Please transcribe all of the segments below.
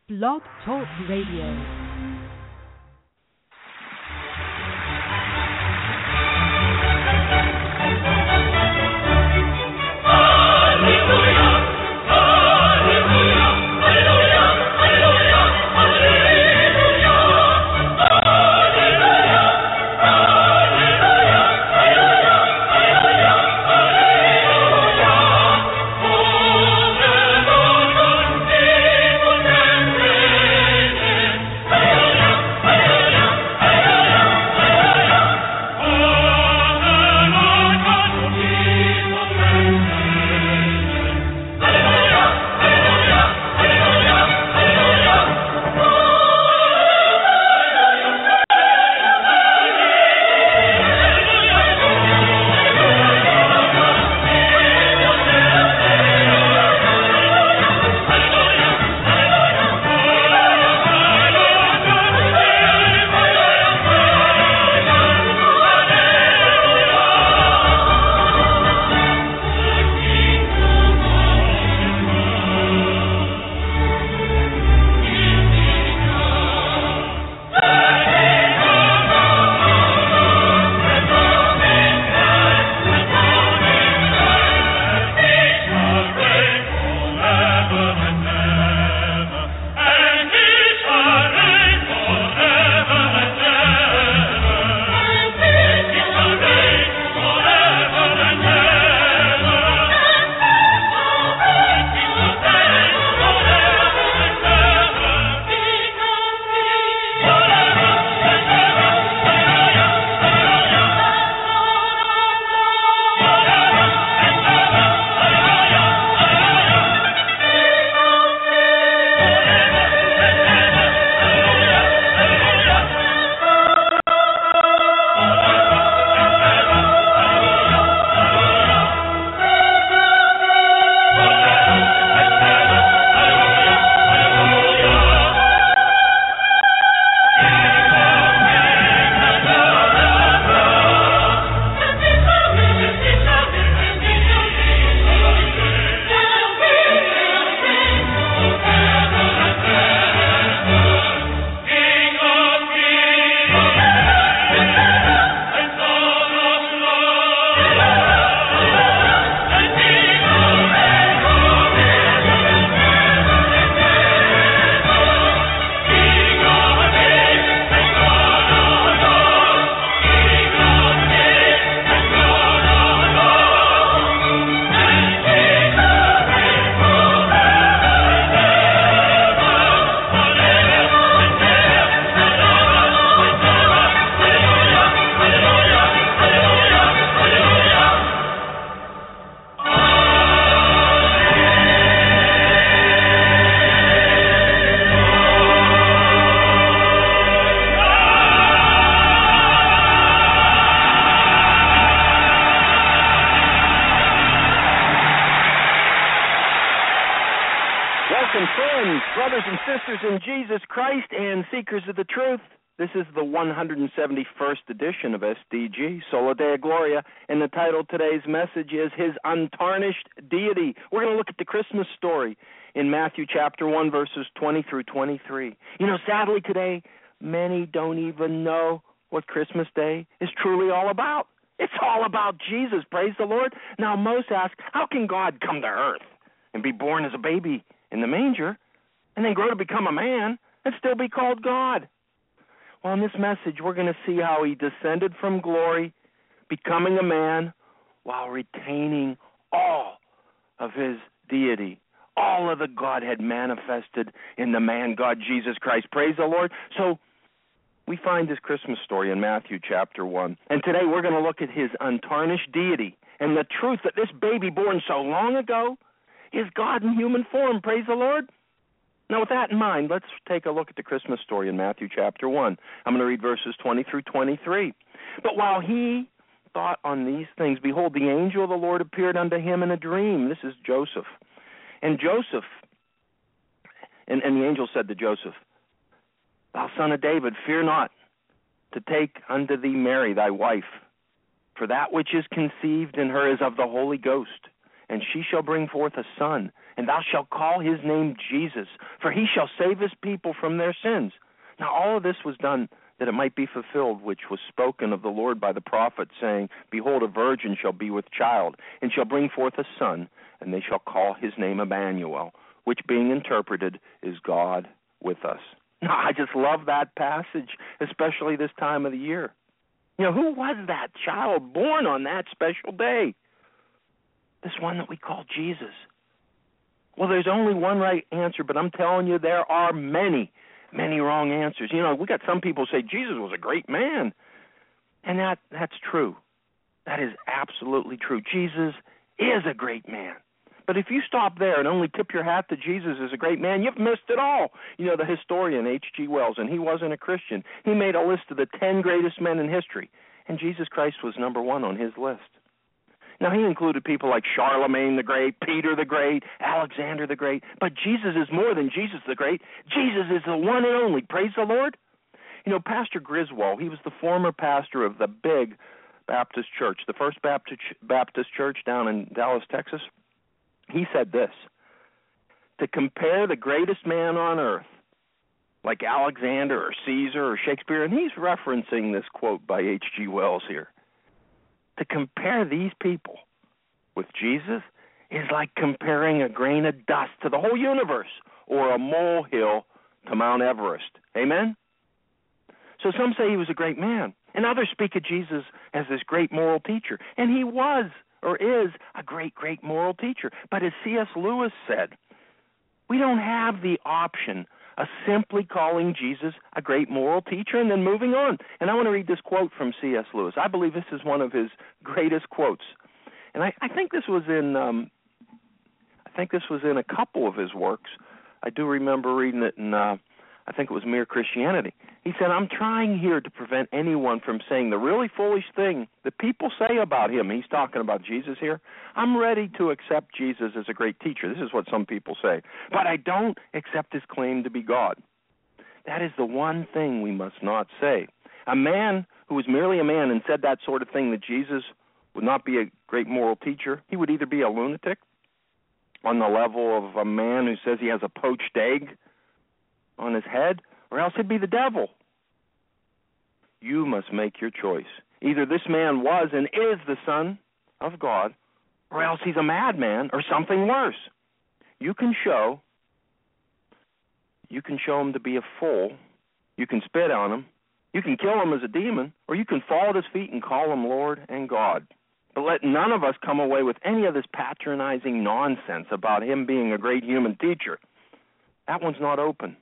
Blog Talk Radio. In Jesus Christ and seekers of the truth, this is the 171st edition of SDG, Sola Deo Gloria, and the title of today's message is His Untarnished Deity. We're going to look at the Christmas story in Matthew chapter 1, verses 20 through 23. You know, sadly today, many don't even know what Christmas Day is truly all about. It's all about Jesus, praise the Lord. Now, most ask, how can God come to earth and be born as a baby in the manger and then grow to become a man and still be called God? Well, in this message, we're going to see how he descended from glory, becoming a man, while retaining all of his deity, all of the Godhead manifested in the man God Jesus Christ. Praise the Lord. So we find this Christmas story in Matthew chapter 1. And today we're going to look at his untarnished deity and the truth that this baby born so long ago is God in human form. Praise the Lord. Now, with that in mind, let's take a look at the Christmas story in Matthew chapter 1. I'm going to read verses 20 through 23. But while he thought on these things, behold, the angel of the Lord appeared unto him in a dream. This is Joseph. And Joseph, and the angel said to Joseph, Thou son of David, fear not to take unto thee Mary thy wife, for that which is conceived in her is of the Holy Ghost. And she shall bring forth a son, and thou shalt call his name Jesus, for he shall save his people from their sins. Now all of this was done that it might be fulfilled, which was spoken of the Lord by the prophet, saying, Behold, a virgin shall be with child, and shall bring forth a son, and they shall call his name Emmanuel, which being interpreted is God with us. Now, I just love that passage, especially this time of the year. Who was that child born on that special day? This one that we call Jesus. Well, there's only one right answer, but I'm telling you there are many, many wrong answers. We got some people say Jesus was a great man, and that's true. That is absolutely true. Jesus is a great man. But if you stop there and only tip your hat to Jesus as a great man, you've missed it all. The historian H.G. Wells, and he wasn't a Christian, he made a list of the 10 greatest men in history, and Jesus Christ was number one on his list. Now, he included people like Charlemagne the Great, Peter the Great, Alexander the Great, but Jesus is more than Jesus the Great. Jesus is the one and only. Praise the Lord. Pastor Griswold, he was the former pastor of the big Baptist church, the First Baptist Church down in Dallas, Texas. He said this: to compare the greatest man on earth, like Alexander or Caesar or Shakespeare, and he's referencing this quote by H.G. Wells here, to compare these people with Jesus is like comparing a grain of dust to the whole universe or a molehill to Mount Everest. Amen? So some say he was a great man, and others speak of Jesus as this great moral teacher, and he was or is a great, great moral teacher. But as C.S. Lewis said, we don't have the option of simply calling Jesus a great moral teacher and then moving on. And I want to read this quote from C.S. Lewis. I believe this is one of his greatest quotes. And I think this was in a couple of his works. I do remember reading it in I think it was Mere Christianity. He said, I'm trying here to prevent anyone from saying the really foolish thing that people say about him. He's talking about Jesus here. I'm ready to accept Jesus as a great teacher. This is what some people say. But I don't accept his claim to be God. That is the one thing we must not say. A man who was merely a man and said that sort of thing, that Jesus would not be a great moral teacher, he would either be a lunatic on the level of a man who says he has a poached egg on his head, or else he'd be the devil. You must make your choice. Either this man was and is the Son of God, or else he's a madman or something worse. You can show him to be a fool. You can spit on him. You can kill him as a demon, or you can fall at his feet and call him Lord and God. But let none of us come away with any of this patronizing nonsense about him being a great human teacher. That one's not open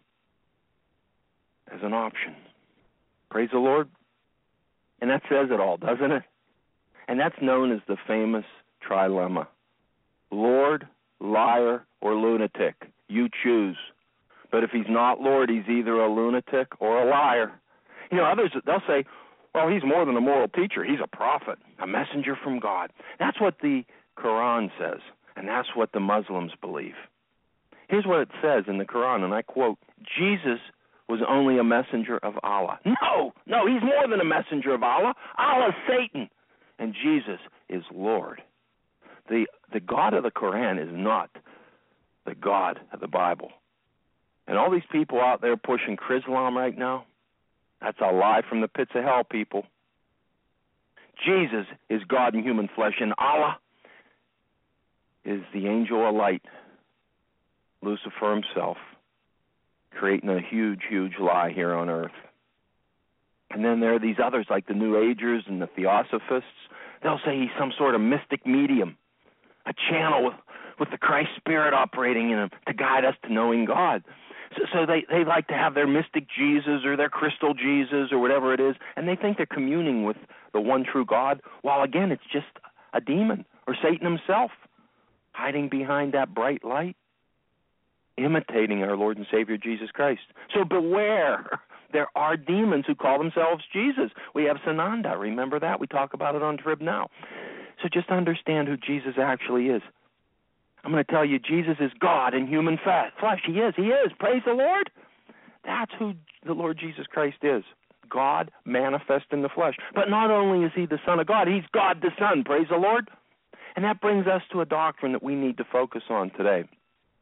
as an option. Praise the Lord. And that says it all, doesn't it? And that's known as the famous trilemma. Lord, liar, or lunatic. You choose. But if he's not Lord, he's either a lunatic or a liar. Others, they'll say, well, he's more than a moral teacher. He's a prophet, a messenger from God. That's what the Quran says, and that's what the Muslims believe. Here's what it says in the Quran, and I quote, Jesus was only a messenger of Allah. No, he's more than a messenger of Allah. Allah's Satan, and Jesus is Lord. The God of the Quran is not the God of the Bible. And all these people out there pushing Chrislam right now, that's a lie from the pits of hell, people. Jesus is God in human flesh, and Allah is the angel of light, Lucifer himself, creating a huge, huge lie here on earth. And then there are these others like the New Agers and the Theosophists. They'll say he's some sort of mystic medium, a channel with the Christ Spirit operating in him to guide us to knowing God. So they like to have their mystic Jesus or their crystal Jesus or whatever it is, and they think they're communing with the one true God, while again it's just a demon or Satan himself hiding behind that bright light, imitating our Lord and Savior Jesus Christ. So beware. There are demons who call themselves Jesus. We have Sananda. Remember that? We talk about it on Trib Now. So just understand who Jesus actually is. I'm going to tell you, Jesus is God in human flesh. He is. Praise the Lord. That's who the Lord Jesus Christ is. God manifest in the flesh. But not only is he the Son of God, he's God the Son. Praise the Lord. And that brings us to a doctrine that we need to focus on today.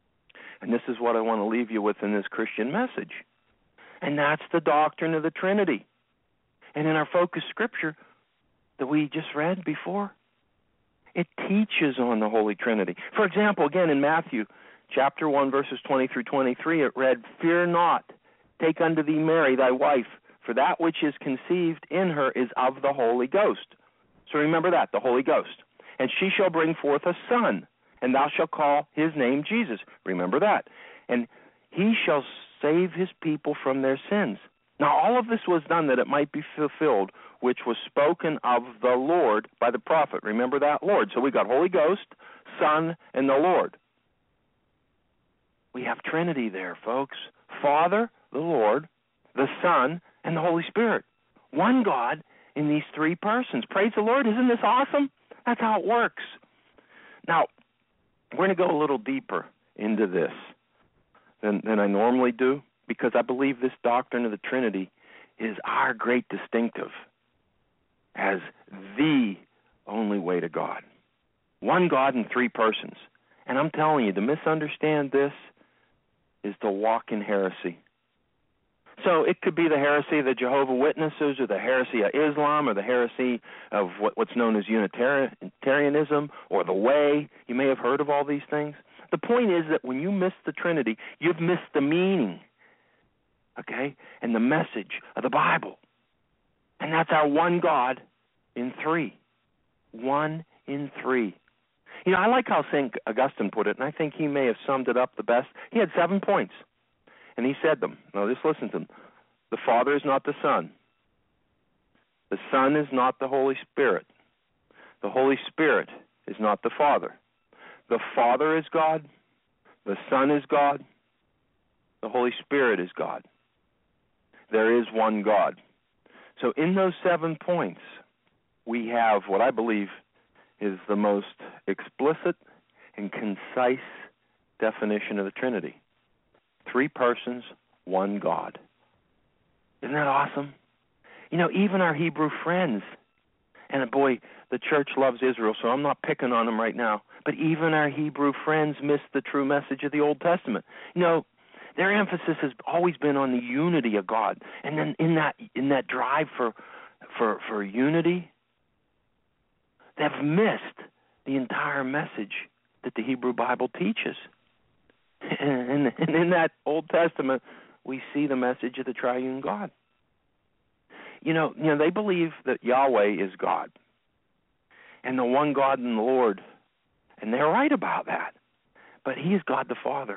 And this is what I want to leave you with in this Christian message. And that's the doctrine of the Trinity. And in our focus scripture that we just read before, it teaches on the Holy Trinity. For example, again in Matthew chapter 1, verses 20 through 23, it read, "Fear not, take unto thee Mary thy wife, for that which is conceived in her is of the Holy Ghost." So remember that, the Holy Ghost. "And she shall bring forth a son, and thou shalt call his name Jesus." Remember that. "And he shall save his people from their sins." Now all of this was done that it might be fulfilled, which was spoken of the Lord by the prophet. Remember that, Lord. So we got Holy Ghost, Son, and the Lord. We have Trinity there, folks. Father, the Lord, the Son, and the Holy Spirit. One God in these three persons. Praise the Lord. Isn't this awesome? That's how it works. Now, we're going to go a little deeper into this than I normally do, because I believe this doctrine of the Trinity is our great distinctive as the only way to God. One God in three persons. And I'm telling you, to misunderstand this is to walk in heresy. So it could be the heresy of the Jehovah's Witnesses, or the heresy of Islam, or the heresy of what's known as Unitarianism, or the Way. You may have heard of all these things. The point is that when you miss the Trinity, you've missed the meaning, okay, and the message of the Bible. And that's our one God in three. One in three. You know, I like how St. Augustine put it, and I think he may have summed it up the best. He had 7 points, and he said them. Now, just listen to them. The Father is not the Son. The Son is not the Holy Spirit. The Holy Spirit is not the Father. The Father is God. The Son is God. The Holy Spirit is God. There is one God. So in those 7 points, we have what I believe is the most explicit and concise definition of the Trinity. 3 persons, one God. Isn't that awesome? You know, even our Hebrew friends, and boy, the church loves Israel, so I'm not picking on them right now, but even our Hebrew friends miss the true message of the Old Testament. You know, their emphasis has always been on the unity of God. And then in that drive for unity, they've missed the entire message that the Hebrew Bible teaches. And in that Old Testament, we see the message of the triune God. You know, they believe that Yahweh is God, and the one God in the Lord, and they're right about that. But He is God the Father.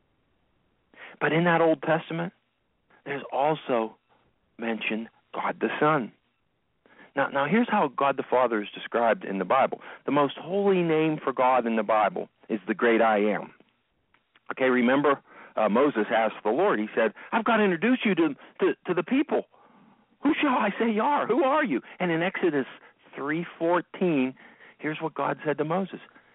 But in that Old Testament, there's also mentioned God the Son. Now here's how God the Father is described in the Bible. The most holy name for God in the Bible is the great I Am. Okay, remember Moses asked the Lord, he said, I've got to introduce you to the people. Who shall I say you are? Who are you? And in Exodus 3:14, here's what God said to Moses.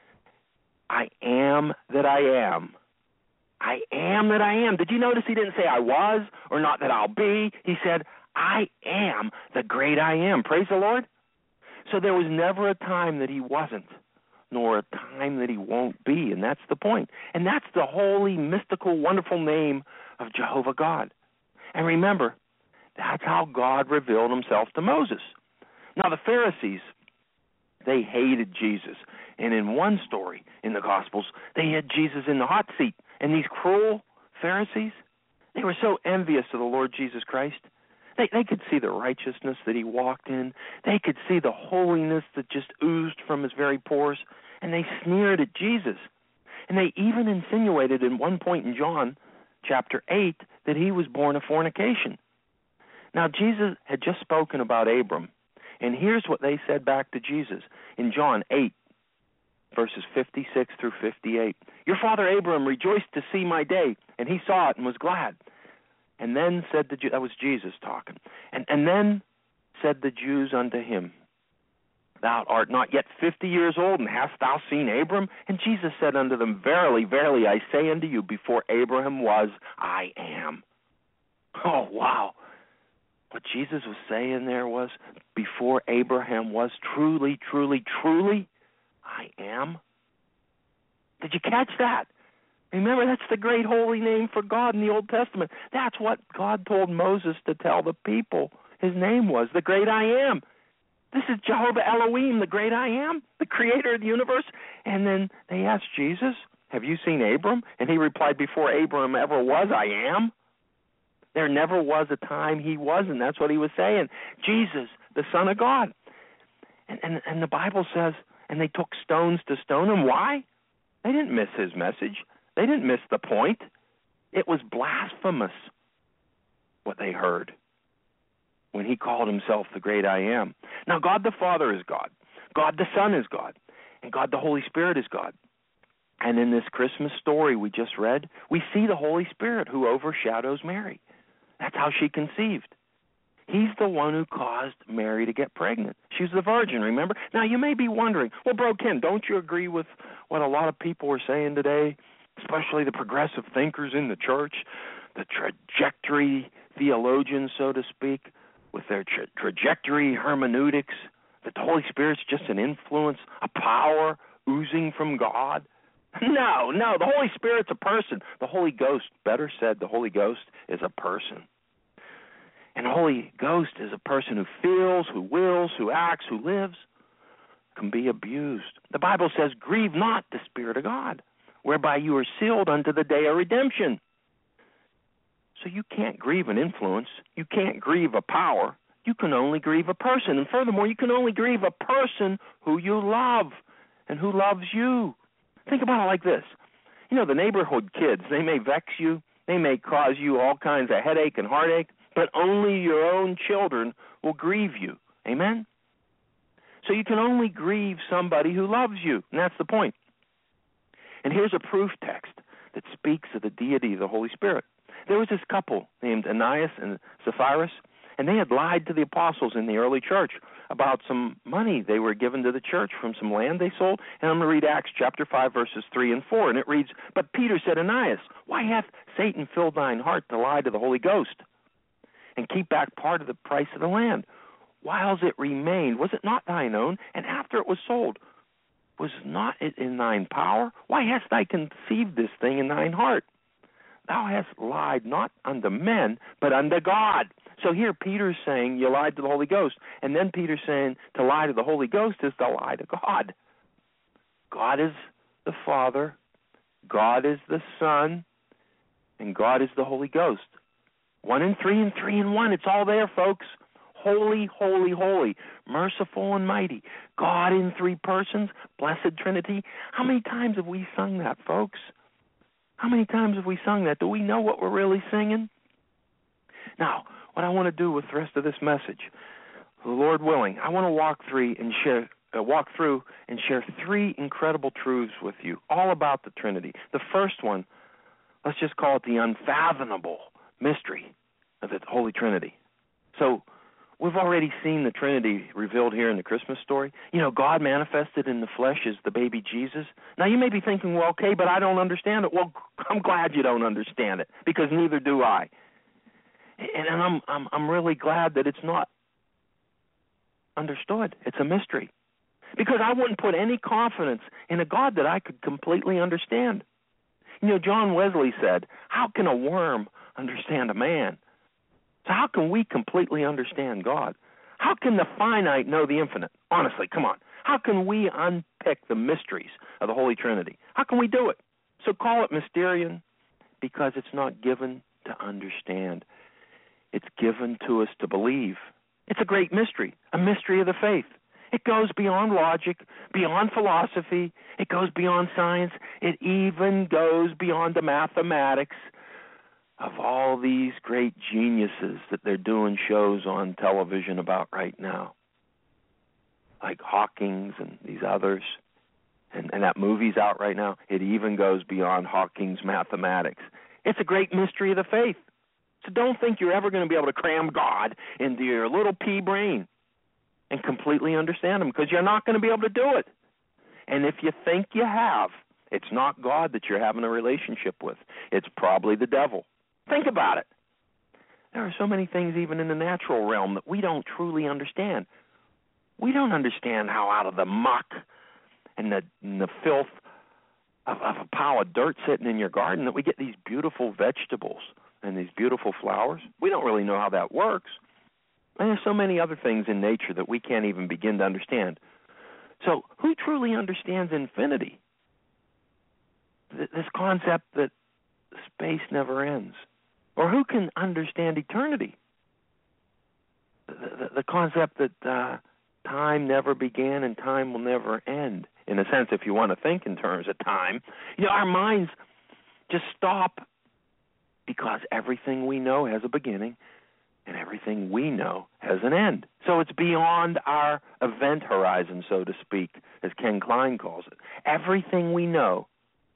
I am that I am. I am that I am. Did you notice he didn't say I was or not that I'll be? He said, I am the great I am. Praise the Lord. So there was never a time that He wasn't, nor a time that He won't be, and that's the point. And that's the holy, mystical, wonderful name of Jehovah God. And remember, that's how God revealed Himself to Moses. Now the Pharisees, they hated Jesus. And in one story in the Gospels, they had Jesus in the hot seat. And these cruel Pharisees, they were so envious of the Lord Jesus Christ. They could see the righteousness that He walked in. They could see the holiness that just oozed from His very pores. And they sneered at Jesus. And they even insinuated in one point in John chapter 8 that He was born of fornication. Now, Jesus had just spoken about Abram. And here's what they said back to Jesus in John 8, verses 56 through 58. Your father Abram rejoiced to see my day, and he saw it and was glad. And then said the Jews, that was Jesus talking, and then said the Jews unto him, Thou art not yet 50 years old, and hast thou seen Abram? And Jesus said unto them, Verily, verily, I say unto you, before Abraham was, I am. Oh, wow. What Jesus was saying there was, before Abraham was, truly, truly, truly, I am. Did you catch that? Remember, that's the great holy name for God in the Old Testament. That's what God told Moses to tell the people his name was, the great I am. This is Jehovah Elohim, the great I am, the creator of the universe. And then they asked Jesus, have you seen Abram? And he replied, before Abram ever was, I am. There never was a time he wasn't. That's what he was saying. Jesus, the Son of God. And the Bible says, and they took stones to stone him. Why? They didn't miss his message. They didn't miss the point. It was blasphemous what they heard when he called himself the great I am. Now, God the Father is God. God the Son is God. And God the Holy Spirit is God. And in this Christmas story we just read, we see the Holy Spirit who overshadows Mary. That's how she conceived. He's the one who caused Mary to get pregnant. She was the virgin, remember? Now, you may be wondering, well, Bro Ken, don't you agree with what a lot of people are saying today, especially the progressive thinkers in the church, the trajectory theologians, so to speak, with their trajectory hermeneutics, that the Holy Spirit's just an influence, a power oozing from God? No, the Holy Spirit's a person. The Holy Ghost, better said, the Holy Ghost is a person. And the Holy Ghost is a person who feels, who wills, who acts, who lives, can be abused. The Bible says, grieve not the Spirit of God, whereby you are sealed unto the day of redemption. So you can't grieve an influence. You can't grieve a power. You can only grieve a person. And furthermore, you can only grieve a person who you love and who loves you. Think about it like this. You know, the neighborhood kids, they may vex you. They may cause you all kinds of headache and heartache, but only your own children will grieve you. Amen? So you can only grieve somebody who loves you, and that's the point. And here's a proof text that speaks of the deity of the Holy Spirit. There was this couple named Ananias and Sapphira, and they had lied to the apostles in the early church about some money they were given to the church from some land they sold. And I'm going to read Acts chapter 5, verses 3 and 4, and it reads, But Peter said, Ananias, why hath Satan filled thine heart to lie to the Holy Ghost and keep back part of the price of the land? Whiles it remained, was it not thine own? And after it was sold, was not it in thine power? Why hast thou conceived this thing in thine heart? Thou hast lied not unto men, but unto God. So here Peter's saying you lied to the Holy Ghost. And then Peter's saying to lie to the Holy Ghost is to lie to God. God is the Father, God is the Son, and God is the Holy Ghost. 1 in 3 and 3 in 1. It's all there, folks. Holy, holy, holy, merciful and mighty. God in 3 persons, blessed Trinity. How many times have we sung that, folks? How many times have we sung that? Do we know what we're really singing? Now, what I want to do with the rest of this message, the Lord willing, I want to walk through and share 3 incredible truths with you, all about the Trinity. The first one, let's just call it the unfathomable mystery of the Holy Trinity. So, we've already seen the Trinity revealed here in the Christmas story. You know, God manifested in the flesh as the baby Jesus. Now, you may be thinking, well, okay, but I don't understand it. Well, I'm glad you don't understand it, because neither do I. And I'm really glad that it's not understood. It's a mystery. Because I wouldn't put any confidence in a God that I could completely understand. You know, John Wesley said, how can a worm understand a man? So how can we completely understand God? How can the finite know the infinite? Honestly, come on. How can we unpick the mysteries of the Holy Trinity? How can we do it? So call it Mysterion, because it's not given to understand. It's given to us to believe. It's a great mystery, a mystery of the faith. It goes beyond logic, beyond philosophy. It goes beyond science. It even goes beyond the mathematics of all these great geniuses that they're doing shows on television about right now, like Hawking's and these others, and that movie's out right now. It even goes beyond Hawking's mathematics. It's a great mystery of the faith. So don't think you're ever going to be able to cram God into your little pea brain and completely understand him, because you're not going to be able to do it. And if you think you have, it's not God that you're having a relationship with. It's probably the devil. Think about it. There are so many things even in the natural realm that we don't truly understand. We don't understand how out of the muck and the filth of a pile of dirt sitting in your garden that we get these beautiful vegetables and these beautiful flowers? We don't really know how that works. And there's so many other things in nature that we can't even begin to understand. So who truly understands infinity? This concept that space never ends. Or who can understand eternity? The concept that time never began and time will never end. In a sense, if you want to think in terms of time, our minds just stop because everything we know has a beginning and everything we know has an end. So it's beyond our event horizon, so to speak, as Ken Klein calls it. Everything we know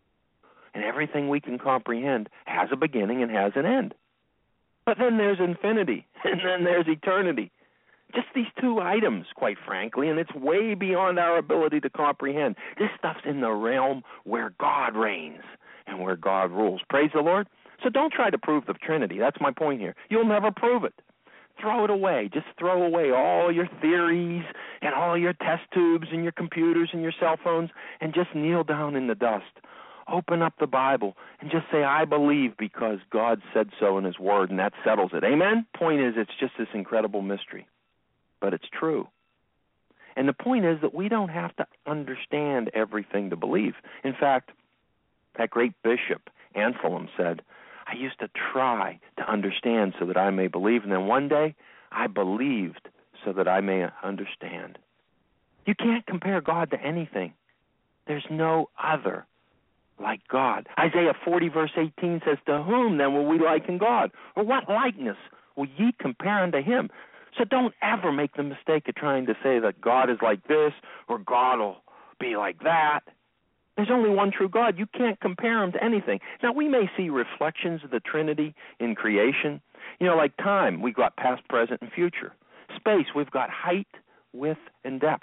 and everything we can comprehend has a beginning and has an end. But then there's infinity, and then there's eternity. Just these two items, quite frankly, and it's way beyond our ability to comprehend. This stuff's in the realm where God reigns and where God rules. Praise the Lord. So don't try to prove the Trinity. That's my point here. You'll never prove it. Throw it away. Just throw away all your theories and all your test tubes and your computers and your cell phones and just kneel down in the dust. Open up the Bible and just say, I believe because God said so in His Word, and that settles it. Amen? Point is, it's just this incredible mystery. But it's true. And the point is that we don't have to understand everything to believe. In fact, that great bishop, Anselm, said, I used to try to understand so that I may believe, and then one day I believed so that I may understand. You can't compare God to anything. There's no other like God. Isaiah 40 verse 18 says, to whom then will we liken God? Or what likeness will ye compare unto Him? So don't ever make the mistake of trying to say that God is like this or God will be like that. There's only one true God. You can't compare Him to anything. Now, we may see reflections of the Trinity in creation. Like time, we've got past, present, and future. Space, we've got height, width, and depth.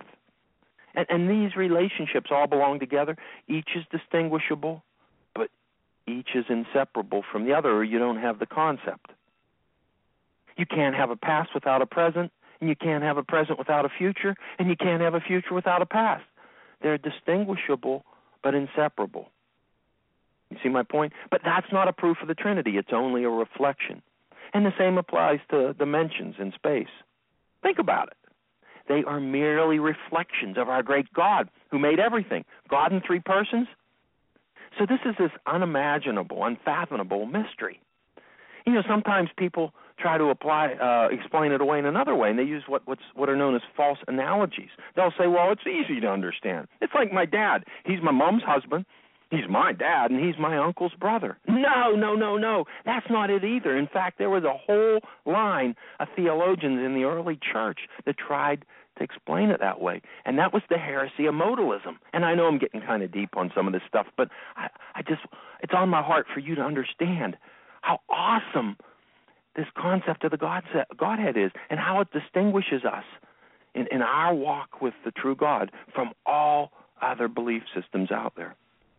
And these relationships all belong together. Each is distinguishable, but each is inseparable from the other, or you don't have the concept. You can't have a past without a present, and you can't have a present without a future, and you can't have a future without a past. They're distinguishable, but inseparable. You see my point? But that's not a proof of the Trinity. It's only a reflection. And the same applies to dimensions in space. Think about it. They are merely reflections of our great God who made everything. God in three persons. So this is this unimaginable, unfathomable mystery. Sometimes people try to explain it away in another way, and they use what are known as false analogies. They'll say, well, it's easy to understand. It's like my dad. He's my mom's husband. He's my dad, and he's my uncle's brother. No. That's not it either. In fact, there was a whole line of theologians in the early church that tried to explain it that way, and that was the heresy of modalism. And I know I'm getting kind of deep on some of this stuff, but it's on my heart for you to understand how awesome this concept of the Godhead is and how it distinguishes us in our walk with the true God from all other belief systems out there.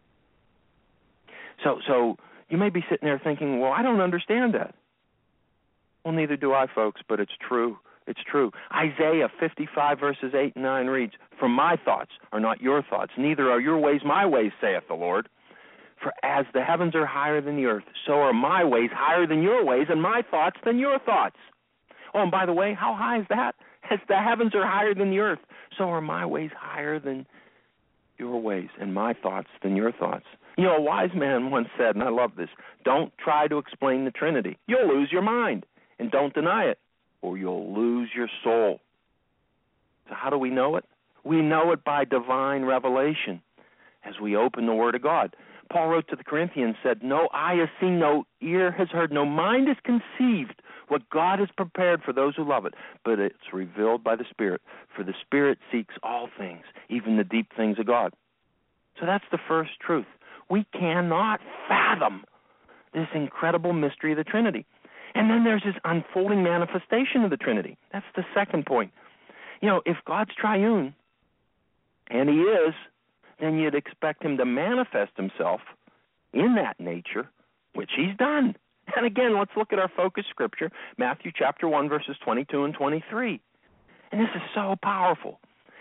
So you may be sitting there thinking, well, I don't understand that. Well, neither do I, folks, but it's true. It's true. Isaiah 55 verses 8 and 9 reads, for my thoughts are not your thoughts, neither are your ways my ways, saith the Lord. For as the heavens are higher than the earth, so are my ways higher than your ways, and my thoughts than your thoughts. Oh, and by the way, how high is that? As the heavens are higher than the earth, so are my ways higher than your ways, and my thoughts than your thoughts. A wise man once said, and I love this, don't try to explain the Trinity. You'll lose your mind, and don't deny it, or you'll lose your soul. So how do we know it? We know it by divine revelation as we open the Word of God. Paul wrote to the Corinthians, said, no eye has seen, no ear has heard, no mind has conceived what God has prepared for those who love it, but it's revealed by the Spirit. For the Spirit seeks all things, even the deep things of God. So that's the first truth. We cannot fathom this incredible mystery of the Trinity. And then there's this unfolding manifestation of the Trinity. That's the second point. If God's triune, and He is, then you'd expect Him to manifest Himself in that nature, which He's done. And again, let's look at our focus scripture, Matthew chapter 1, verses 22 and 23. And this is so powerful.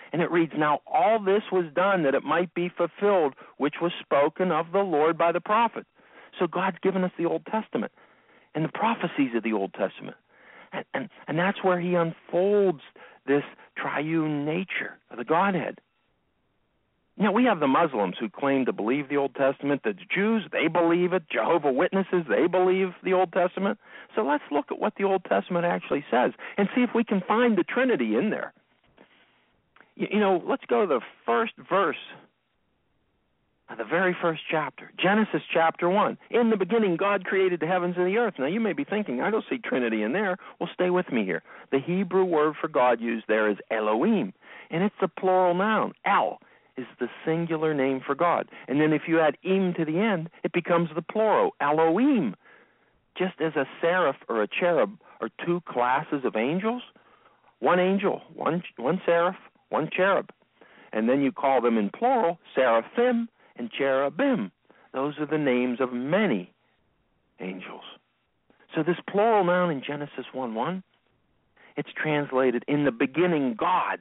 And it reads, now all this was done that it might be fulfilled, which was spoken of the Lord by the prophet. So God's given us the Old Testament and the prophecies of the Old Testament. And that's where he unfolds this triune nature of the Godhead. Now, we have the Muslims who claim to believe the Old Testament. The Jews, they believe it. Jehovah's Witnesses, they believe the Old Testament. So let's look at what the Old Testament actually says and see if we can find the Trinity in there. You know, let's go to the first verse of the very first chapter, Genesis chapter 1. In the beginning, God created the heavens and the earth. Now, you may be thinking, I don't see Trinity in there. Well, stay with me here. The Hebrew word for God used there is Elohim, and it's a plural noun. El is the singular name for God. And then if you add im to the end, it becomes the plural, Elohim. Just as a seraph or a cherub are two classes of angels, one angel, one seraph, one cherub. And then you call them in plural seraphim and cherubim. Those are the names of many angels. So this plural noun in Genesis 1:1, it's translated, in the beginning, gods.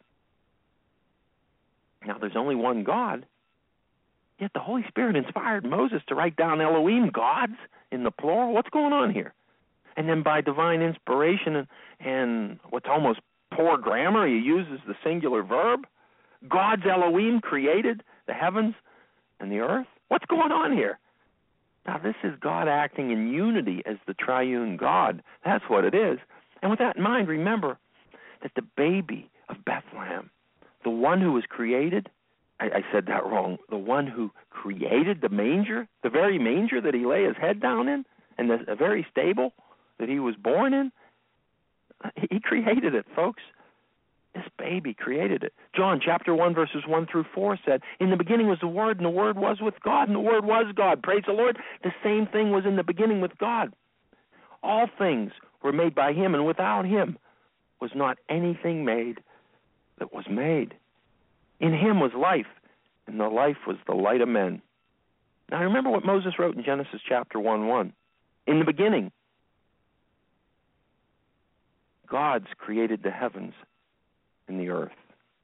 Now, there's only one God, yet the Holy Spirit inspired Moses to write down Elohim, gods, in the plural. What's going on here? And then by divine inspiration and what's almost poor grammar, he uses the singular verb. God's Elohim created the heavens and the earth. What's going on here? Now, this is God acting in unity as the triune God. That's what it is. And with that in mind, remember that the baby of Bethlehem, the one who was created, I said that wrong, the one who created the manger, the very manger that he lay his head down in, and the very stable that he was born in, he created it, folks. This baby created it. John chapter 1, verses 1 through 4 said, in the beginning was the Word, and the Word was with God, and the Word was God. Praise the Lord. The same thing was in the beginning with God. All things were made by him, and without him was not anything made that was made. In him was life, and the life was the light of men. Now remember what Moses wrote in Genesis chapter 1:1. In the beginning, God's created the heavens and the earth.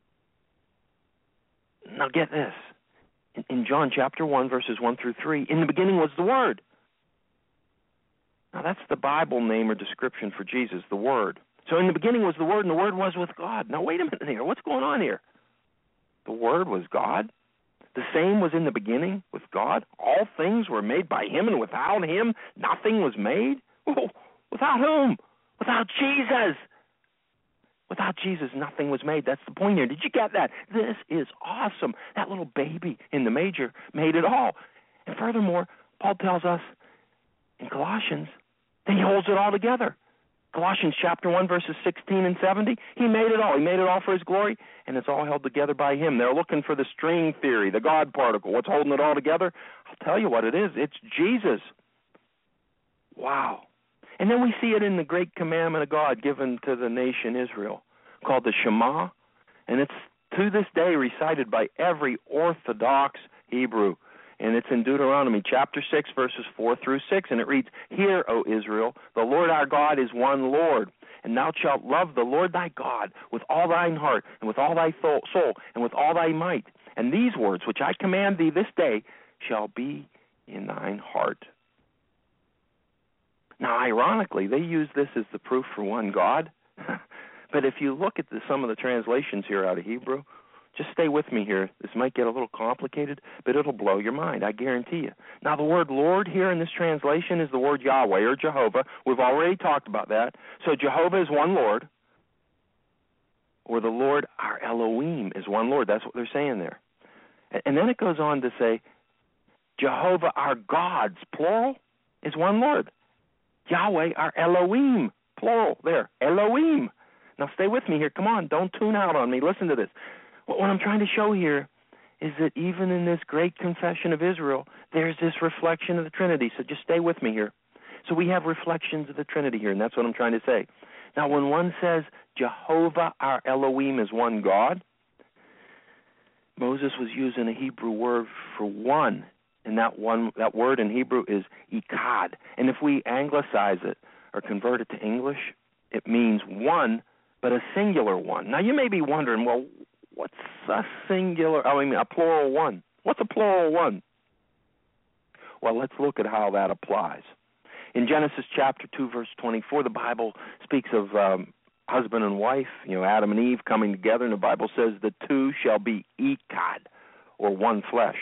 Now get this. In John chapter 1, verses 1 through 3, in the beginning was the Word. Now that's the Bible name or description for Jesus, the Word. So in the beginning was the Word, and the Word was with God. Now wait a minute here. What's going on here? The Word was God. The same was in the beginning with God. All things were made by him, and without him nothing was made. Oh, without whom? Without Jesus. Without Jesus, nothing was made. That's the point here. Did you get that? This is awesome. That little baby in the manger made it all. And furthermore, Paul tells us in Colossians that he holds it all together. Colossians chapter 1, verses 16 and 70, he made it all. He made it all for his glory, and it's all held together by him. They're looking for the string theory, the God particle. What's holding it all together? I'll tell you what it is. It's Jesus. Wow. And then we see it in the great commandment of God given to the nation Israel, called the Shema, and it's to this day recited by every Orthodox Hebrew. And it's in Deuteronomy chapter 6, verses 4 through 6, and it reads, Hear, O Israel, the Lord our God is one Lord, and thou shalt love the Lord thy God with all thine heart, and with all thy soul, and with all thy might. And these words, which I command thee this day, shall be in thine heart. Now, ironically, they use this as the proof for one God. But if you look at some of the translations here out of Hebrew, just stay with me here. This might get a little complicated, but it'll blow your mind, I guarantee you. Now, the word Lord here in this translation is the word Yahweh or Jehovah. We've already talked about that. So Jehovah is one Lord, or the Lord, our Elohim, is one Lord. That's what they're saying there. And then it goes on to say, Jehovah, our gods, plural, is one Lord. Yahweh, our Elohim, plural, there, Elohim. Now, stay with me here. Come on, don't tune out on me. Listen to this. What I'm trying to show here is that even in this great confession of Israel, there's this reflection of the Trinity. So just stay with me here. So we have reflections of the Trinity here, and that's what I'm trying to say. Now, when one says Jehovah, our Elohim, is one God, Moses was using a Hebrew word for one, and that word in Hebrew is echad. And if we anglicize it or convert it to English, it means one, but a singular one. Now, you may be wondering, well, What's a plural one? What's a plural one? Well, let's look at how that applies. In Genesis chapter 2, verse 24, the Bible speaks of husband and wife, Adam and Eve coming together, and the Bible says the two shall be echad, or one flesh.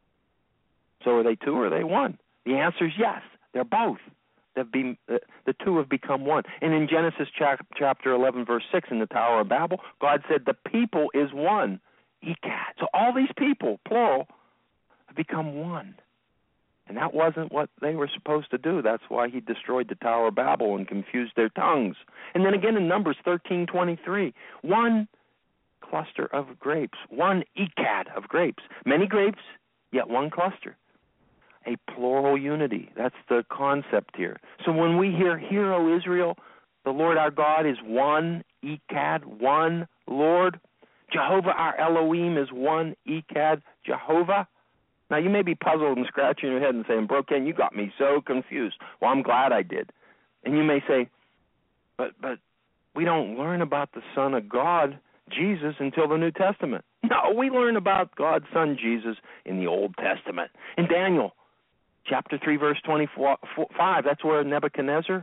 So are they two or are they one? The answer is yes. They're both. The two have become one. And in Genesis chapter 11, verse 6, in the Tower of Babel, God said the people is one. Echad. So all these people, plural, have become one. And that wasn't what they were supposed to do. That's why he destroyed the Tower of Babel and confused their tongues. And then again in Numbers 13:23, one cluster of grapes, one echad of grapes. Many grapes, yet one cluster. A plural unity. That's the concept here. So when we hear, O Israel, the Lord our God is one echad, one Lord. Jehovah our Elohim is one echad, Jehovah. Now, you may be puzzled and scratching your head and saying, Bro Ken, you got me so confused. Well, I'm glad I did. And you may say, but we don't learn about the Son of God, Jesus, until the New Testament. No, we learn about God's Son, Jesus, in the Old Testament. In Daniel chapter 3, verse 25, that's where Nebuchadnezzar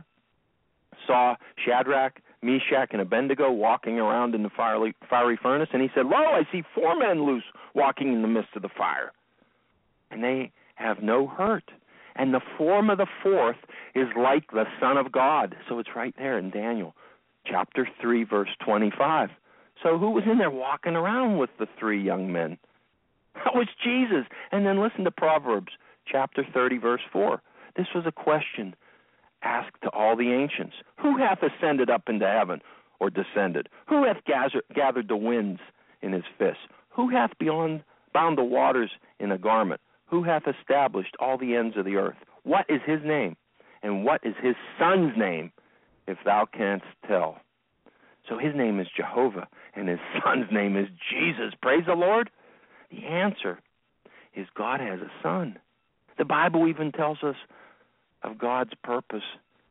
saw Shadrach, Meshach, and Abednego walking around in the fiery furnace, and he said, Lo, I see 4 men loose walking in the midst of the fire, and they have no hurt. And the form of the fourth is like the Son of God. So it's right there in Daniel chapter 3, verse 25. So who was in there walking around with the 3 young men? That was Jesus. And then listen to Proverbs chapter 30, verse 4. This was a question asked to all the ancients. Who hath ascended up into heaven, or descended? Who hath gathered the winds in his fist? Who hath bound the waters in a garment? Who hath established all the ends of the earth? What is his name? And what is his Son's name, if thou canst tell? So his name is Jehovah, and his Son's name is Jesus. Praise the Lord. The answer is God has a Son. The Bible even tells us of God's purpose.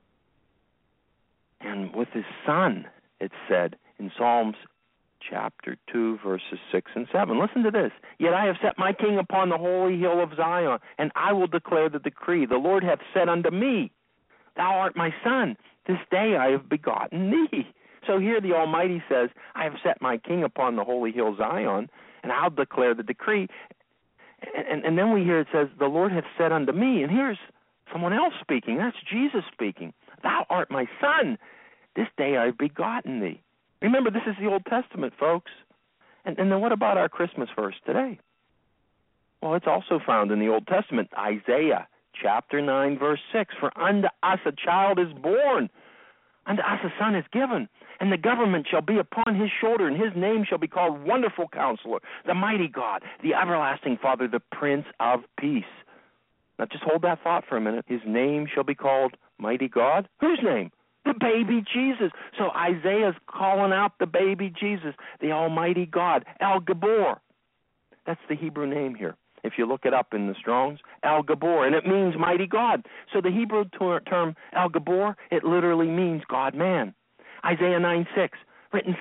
And with his Son, it said in Psalms chapter 2, verses 6 and 7. Listen to this. Yet I have set my king upon the holy hill of Zion, and I will declare the decree. The Lord hath said unto me, Thou art my Son. This day I have begotten thee. So here the Almighty says, I have set my king upon the holy hill Zion, and I'll declare the decree. And then we hear it says, the Lord hath said unto me, and here's someone else speaking. That's Jesus speaking. Thou art my Son. This day I have begotten thee. Remember, this is the Old Testament, folks. And then what about our Christmas verse today? Well, it's also found in the Old Testament, Isaiah chapter 9, verse 6. For unto us a child is born, unto us a son is given, and the government shall be upon his shoulder, and his name shall be called Wonderful Counselor, the Mighty God, the Everlasting Father, the Prince of Peace. Now just hold that thought for a minute. His name shall be called Mighty God. Whose name? The baby Jesus. So Isaiah's calling out the baby Jesus, the Almighty God, El Gabor. That's the Hebrew name here. If you look it up in the Strong's, El Gabor, and it means mighty God. So the Hebrew term El Gabor, it literally means God-man. Isaiah 9:6, written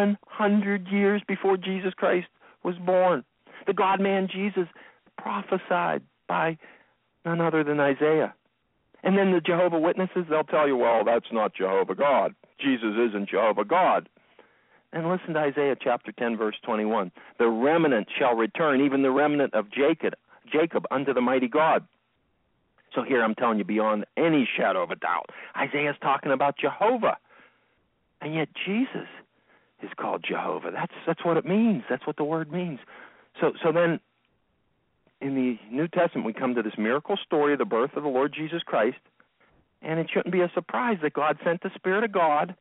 700 years before Jesus Christ was born. The God-man Jesus prophesied by none other than Isaiah. And then the Jehovah Witnesses, they'll tell you, well, that's not Jehovah God. Jesus isn't Jehovah God. And listen to Isaiah chapter 10, verse 21. The remnant shall return, even the remnant of Jacob unto the mighty God. So here I'm telling you beyond any shadow of a doubt, Isaiah's talking about Jehovah. And yet Jesus is called Jehovah. That's what it means. That's what the word means. So then in the New Testament, we come to this miracle story of the birth of the Lord Jesus Christ, and it shouldn't be a surprise that God sent the Spirit of God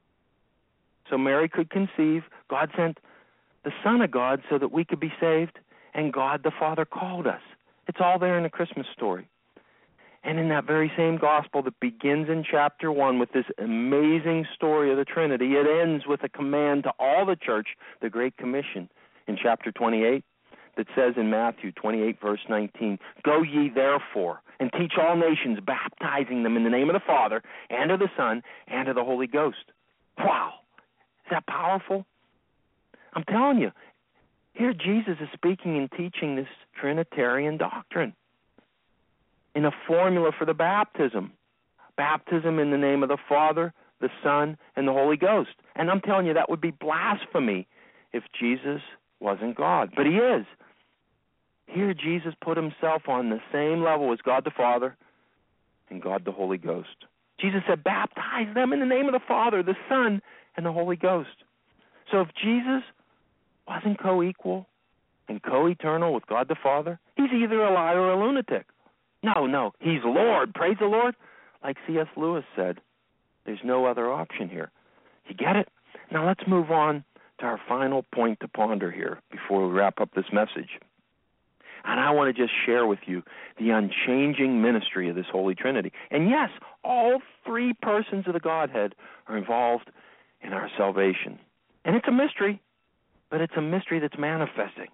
so Mary could conceive. God sent the Son of God so that we could be saved, and God the Father called us. It's all there in the Christmas story. And in that very same gospel that begins in chapter 1 with this amazing story of the Trinity, it ends with a command to all the church, the Great Commission, in chapter 28. That says in Matthew 28, verse 19, Go ye therefore, and teach all nations, baptizing them in the name of the Father, and of the Son, and of the Holy Ghost. Wow. Is that powerful? I'm telling you, Here Jesus is speaking and teaching this Trinitarian doctrine in a formula for the baptism. Baptism in the name of the Father, the Son, and the Holy Ghost. And I'm telling you, that would be blasphemy if Jesus wasn't God. But he is. Here Jesus put himself on the same level as God the Father and God the Holy Ghost. Jesus said, baptize them in the name of the Father, the Son, and the Holy Ghost. So if Jesus wasn't co-equal and co-eternal with God the Father, he's either a liar or a lunatic. No, he's Lord. Praise the Lord. Like C.S. Lewis said, there's no other option here. You get it? Now let's move on to our final point to ponder here before we wrap up this message. And I want to just share with you the unchanging ministry of this Holy Trinity. And yes, all three persons of the Godhead are involved in our salvation. And it's a mystery, but it's a mystery that's manifesting.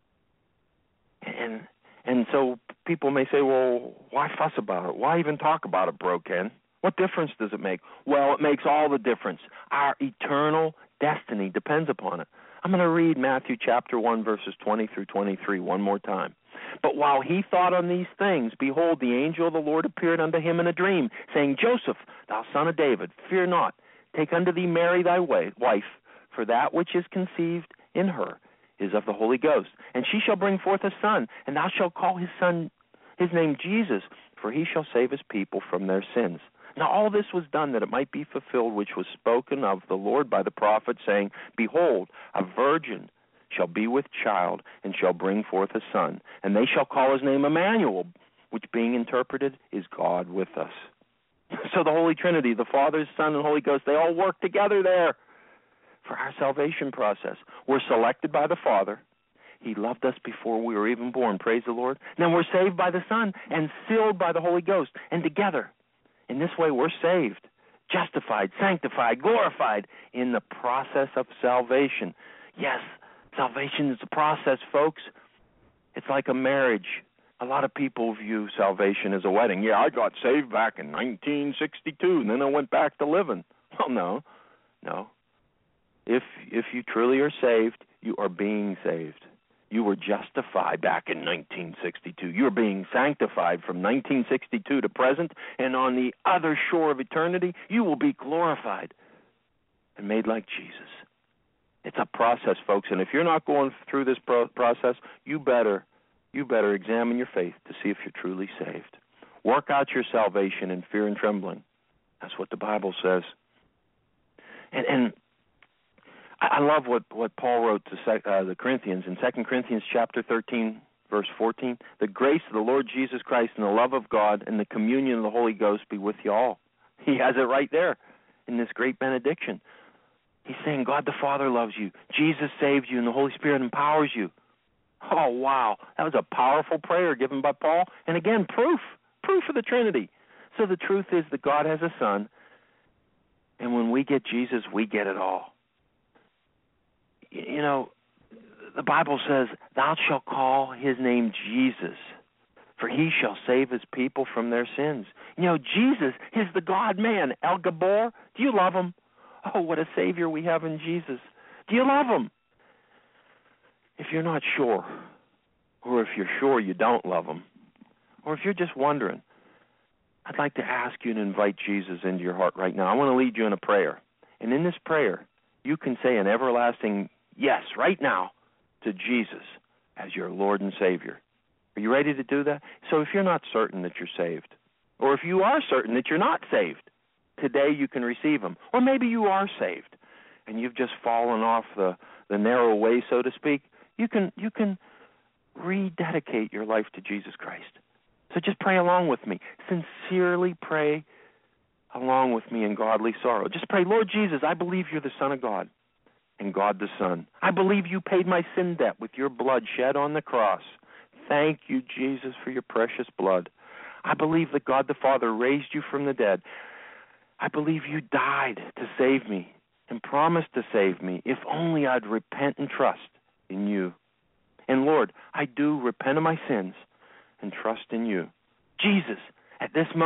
And so people may say, well, why fuss about it? Why even talk about it, Bro Ken? What difference does it make? Well, it makes all the difference. Our eternal destiny depends upon it. I'm going to read Matthew chapter 1, verses 20 through 23 one more time. But while he thought on these things, behold, the angel of the Lord appeared unto him in a dream, saying, Joseph, thou son of David, fear not. Take unto thee Mary thy wife, for that which is conceived in her is of the Holy Ghost. And she shall bring forth a son, and thou shalt call his name Jesus, for he shall save his people from their sins. Now all this was done that it might be fulfilled, which was spoken of the Lord by the prophet, saying, Behold, a virgin shall be with child, and shall bring forth a son, and they shall call his name Emmanuel, which being interpreted is God with us. So the Holy Trinity, the Father, Son, and Holy Ghost, they all work together there for our salvation process. We're selected by the Father. He loved us before we were even born. Praise the Lord. And then we're saved by the Son and sealed by the Holy Ghost. And together, in this way, we're saved, justified, sanctified, glorified in the process of salvation. Yes, salvation is a process, folks. It's like a marriage. A lot of people view salvation as a wedding. Yeah, I got saved back in 1962, and then I went back to living. Well, no. If you truly are saved, you are being saved. You were justified back in 1962. You're being sanctified from 1962 to present, and on the other shore of eternity, you will be glorified and made like Jesus. It's a process, folks, and if you're not going through this process, you better examine your faith to see if you're truly saved. Work out your salvation in fear and trembling. That's what the Bible says. And I love what Paul wrote to the Corinthians in 2 Corinthians chapter 13, verse 14. The grace of the Lord Jesus Christ and the love of God and the communion of the Holy Ghost be with you all. He has it right there in this great benediction. He's saying God the Father loves you, Jesus saved you, and the Holy Spirit empowers you. Oh, wow. That was a powerful prayer given by Paul. And again, proof of the Trinity. So the truth is that God has a Son, and when we get Jesus, we get it all. You know, the Bible says, thou shalt call his name Jesus, for he shall save his people from their sins. You know, Jesus is the God-man, El Gabor. Do you love him? Oh, what a Savior we have in Jesus. Do you love him? If you're not sure, or if you're sure you don't love him, or if you're just wondering, I'd like to ask you to invite Jesus into your heart right now. I want to lead you in a prayer. And in this prayer, you can say an everlasting yes right now to Jesus as your Lord and Savior. Are you ready to do that? So if you're not certain that you're saved, or if you are certain that you're not saved, today you can receive him. Or maybe you are saved and you've just fallen off the narrow way, so to speak. You can rededicate your life to Jesus Christ. So just pray along with me. Sincerely pray along with me in godly sorrow. Just pray, Lord Jesus, I believe you're the Son of God and God the Son. I believe you paid my sin debt with your blood shed on the cross. Thank you, Jesus, for your precious blood. I believe that God the Father raised you from the dead. I believe you died to save me and promised to save me if only I'd repent and trust in you. And Lord, I do repent of my sins and trust in you. Jesus, at this moment,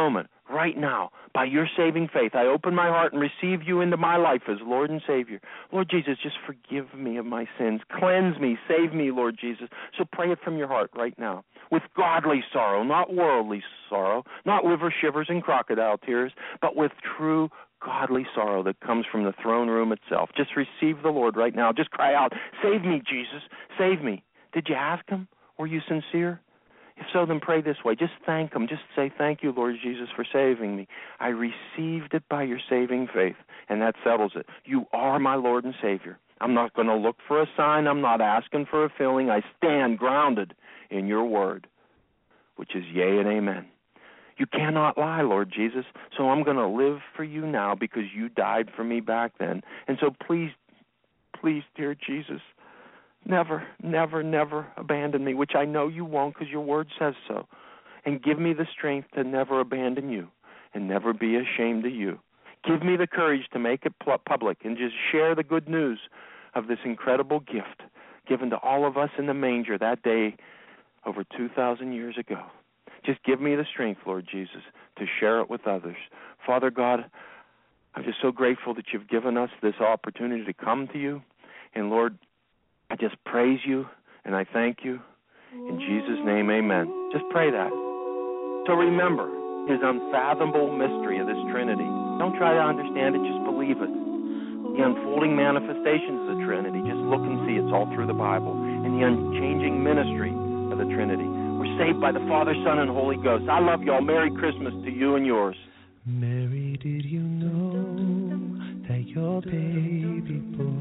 right now, by your saving faith, I open my heart and receive you into my life as Lord and Savior. Lord Jesus, just forgive me of my sins. Cleanse me, save me, Lord Jesus. So pray it from your heart right now, with godly sorrow, not worldly sorrow, not liver shivers and crocodile tears, but with true godly sorrow that comes from the throne room itself. Just receive the Lord right now. Just cry out, save me, Jesus, save me. Did you ask him? Were you sincere? If so, then pray this way. Just thank him. Just say, thank you, Lord Jesus, for saving me. I received it by your saving faith, and that settles it. You are my Lord and Savior. I'm not going to look for a sign. I'm not asking for a feeling. I stand grounded in your word, which is yea and amen. You cannot lie, Lord Jesus, so I'm going to live for you now because you died for me back then. And so please, please, dear Jesus, never, never, never abandon me, which I know you won't because your word says so. And give me the strength to never abandon you and never be ashamed of you. Give me the courage to make it public and just share the good news of this incredible gift given to all of us in the manger that day over 2,000 years ago. Just give me the strength, Lord Jesus, to share it with others. Father God, I'm just so grateful that you've given us this opportunity to come to you. And Lord, I just praise you and I thank you. In Jesus' name, amen. Just pray that. So remember his unfathomable mystery of this Trinity. Don't try to understand it, just believe it. The unfolding manifestations of the Trinity, just look and see. It's all through the Bible. And the unchanging ministry of the Trinity. We're saved by the Father, Son, and Holy Ghost. I love y'all. Merry Christmas to you and yours. Mary, did you know that your baby boy